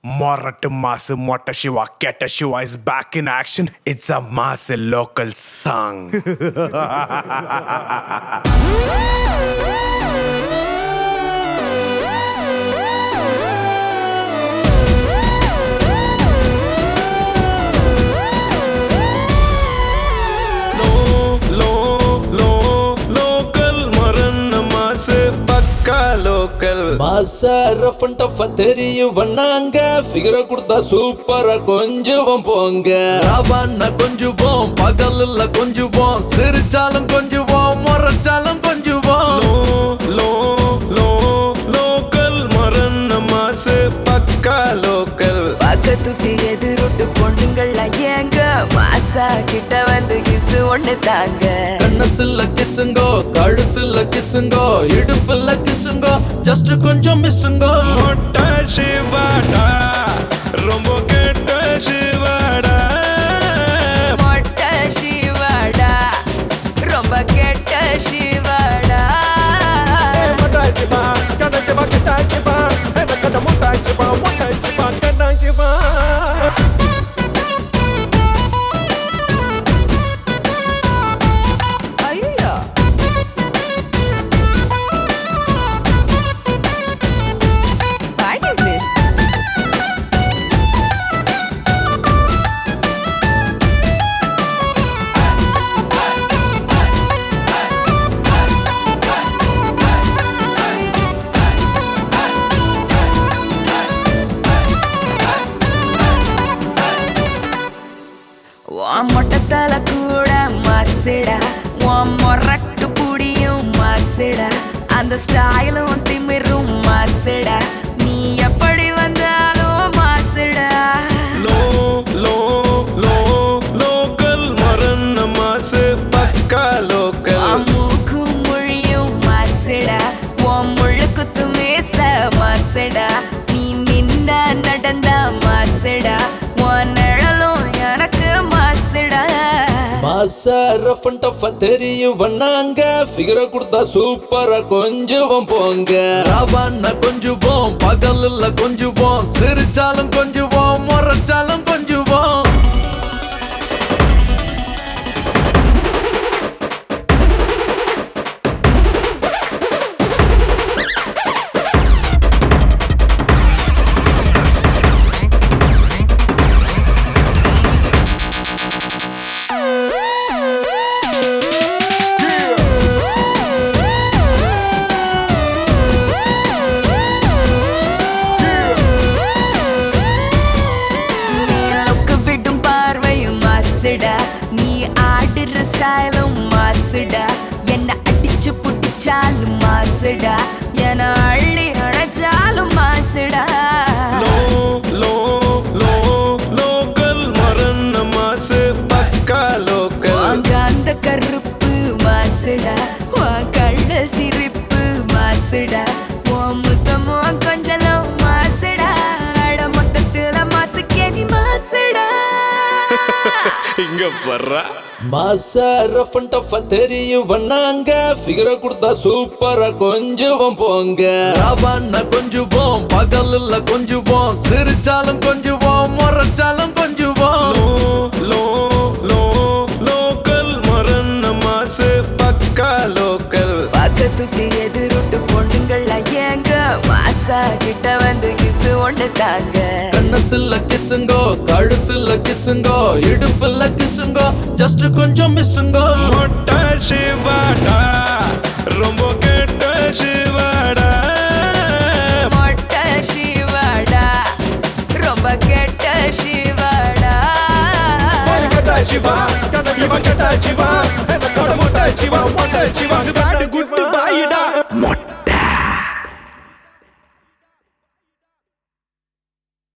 Morat Mass Mota Shiva Keta Shiva is back in action. It's a mass local song. மாசா rough and டஃப்பா தெரியும் வண்ணாங்க ஃபிகரை கொடுத்தா சூப்பரா கொஞ்சுவோம் போங்க ராவான்னா கொஞ்சுவோம் பகலில் கொஞ்சுவோம் சிரிச்சாலும் கொஞ்சுவோம் முறைச்சாலும் கொஞ்சுவோம் லோக்கல் மரன்ன மாசு பக்கா லோக்கல் பக்கத்துட்டு எதிரொட்டு பொண்ணுங்கள் ஏங்க மாசா கிட்ட வந்து கிசு ஒண்ணு தாங்க கண்ணத்துல கிசுங்கோ கழுத்துல கிசுங்கோ இடுப்புல கிசுங்கோ ஜஸ்ட் கொஞ்சம் மிஸ்ஸுங்கோ மொட்டை சிவாடா ரொம்ப கெட்ட சிவாடா மொட்டை சிவாடா ரொம்ப கெட்ட சிவாடா மொட்டை சிவா கெட்ட சிவா கெட்ட சிவா கெட்ட மொட்டை சிவா கெட்ட சிவா ஐயோ What is this? உன் மொட்டத்தல கூட மாசுடா உன் மொரட்டு புடியும் மாசுடா அந்த ஸ்டைலும் திமிரும் மாசுடா நீ எப்படி வந்தாலும் மாசுடா லோக்கல் மரன்ன மாசு பக்கா லோக்கல் உன் மூக்கும் மொழியும் மாசுடா உன் முள்ளு குத்து மேச மாசுடா நீ நின்ன நடந்த மாசுடா உன் நிழலும் எனக்கு மாசுடா மாசா ரஃப் அண்ட் டஃப்பா தெரியும் வண்ணாங்க ஃபிகரை கொடுத்தா சூப்பரா கொஞ்சுவோம் போங்க ராவான்னா கொஞ்சுவோம் பகலில் கொஞ்சுவோம் சிரிச்சாலும் கொஞ்சுவோம் முறைச்சாலும் கொஞ்சுவோம் நீ ஆடுற ஸ்டைலும் மாசுடா என்ன அடிச்சு புடிச்சாலும் மாசுடா என அள்ளி அடைச்சாலும் மாசுடா லோக்கல் மரன்ன மாசு பக்கா லோக்கல் வாங்க அந்த கருப்பு மாசுடா உன் கள்ள சிரிப்பு மாசுடா உன் முத்தமோ கொஞ்சலும் மாசுடா அட மொத்தத்துல மாசுக்கேதி மாசுடா இங்க பர்றா மாசா ரஃப் அண்ட் டஃப்பா தெரியும் வண்ணாங்க ஃபிகரை கொடுத்தா சூப்பரா கொஞ்சுவோம் போங்க ராவான்னா கொஞ்சுவோம் பகலில் கொஞ்சுவோம் சிரிச்சாலும் கொஞ்சுவோம் முறைச்சாலும் கொஞ்சுவோம் லோக்கல் மரன்ன மாசு பக்கா லோக்கல் பக்கத்துட்டு எதிரொட்டு பொண்ணுங்கள் ஏங்க மாசா கிட்ட வந்து கிசு ஒண்ணு தாங்க கண்ணத்துல கிசுங்கோ கழுத்துல கிசுங்கோ இடுப்புல கிசுங்கோ ஜஸ்ட் கொஞ்சம் மிஸ்ஸுங்கோ மொட்டை சிவாடா ரொம்ப கெட்ட சிவாடா மொட்டை சிவாடா ரொம்ப கெட்ட சிவாடா கெட்ட சிவா கெட்ட சிவா கெட்ட சிவா மொட்டை சிவா